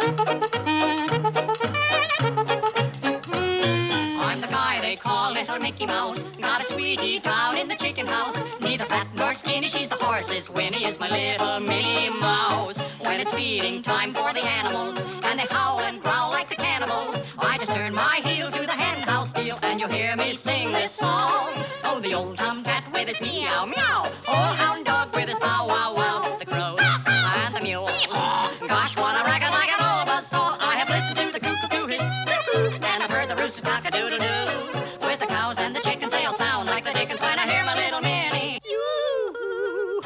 I'm the guy they call Little Mickey Mouse. Got a sweetie down in the chicken house. Neither fat nor skinny, she's the horse's Winnie is my little Minnie Mouse. When it's feeding time for the animals, and they howl and growl like the cannibals, I just turn my heel to the hen house deal, and you'll hear me sing this song. Oh, the old tomcat with his meow meow, old hound dog with his bow wow wow, the crow and the mule. Gosh, what a racket like an old buzzsaw. I have listened to the cuckoo his cuckoo, and I've heard the rooster's cock-a-doodle-doo. With the cows and the chickens, they all sound like the dickens when I hear my little Minnie. Yoo-hoo.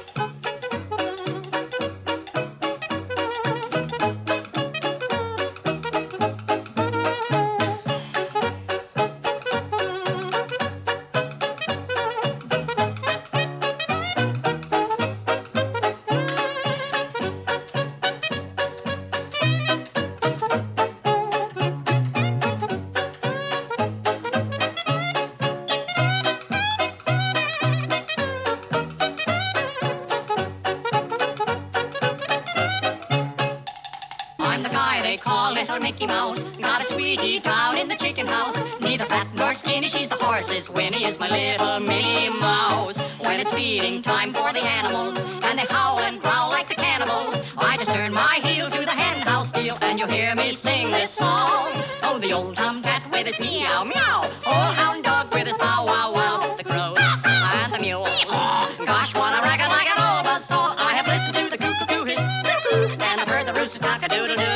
I'm the guy they call Little Mickey Mouse. Got a sweetie down in the chicken house. Neither fat nor skinny, she's the horse's Winnie is my little Minnie Mouse. When it's feeding time for the animals, and they howl and growl like the cannibals, I just turn my heel to the hen house deal, and you'll hear me sing this song. Oh, the old tomcat with his meow meow, old hound dog with his bow wow wow, the crow and the mule. Gosh, what a racket like an old buzzsaw. I have listened to the cuckoo his cuckoo, and I've heard the rooster's cock-a-doodle-doo.